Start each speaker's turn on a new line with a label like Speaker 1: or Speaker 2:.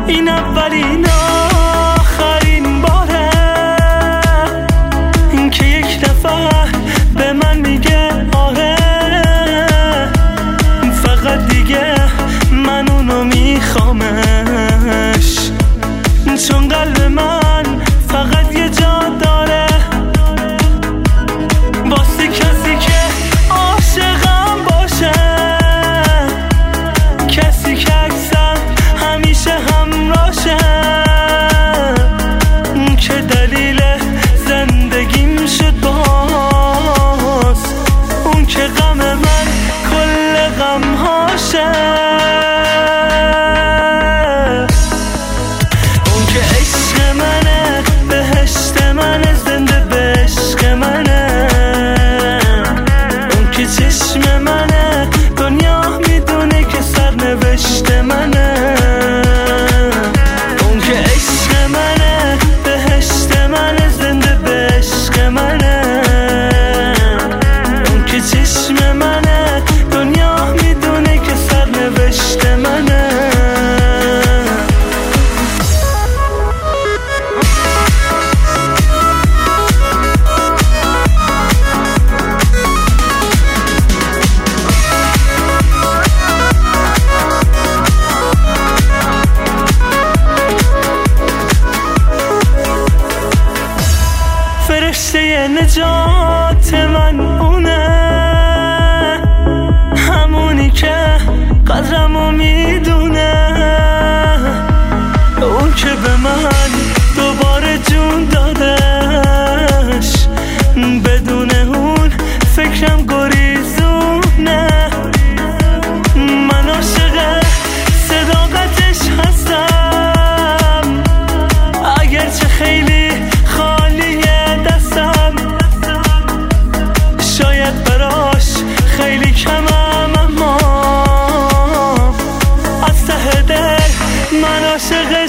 Speaker 1: این اولین آخرین باره این که یک نفر به من میگه آره، فقط دیگه من اونو میخوامش، چون قلب من فقط یه جا داره واسه کسی که عاشقم باشه، کسی که اکثر همیشه همراشه، که دلیل زندگیم شد باز، اون که غم من کل غم هاشه، اون که عشق منه، بهشت منه، زنده به عشق منه، اون که چشم منه، دنیا میدونه که سرنوشت منه، اون که عشق منه، بهشت منه، زنده به عشق منه، اون که چشم منه، دنیا میدونه که سرنوشت منه. فرشته نجات من اونه، همونی که قدرمو میدونه، اون که به من دوباره جون دادش، بدون اون فکرم گریزونه، من عاشق صداقتش هستم، اگرچه خیلی خالیه دستم، شاید براش خیلی کمم، اما از ته دل من عاشق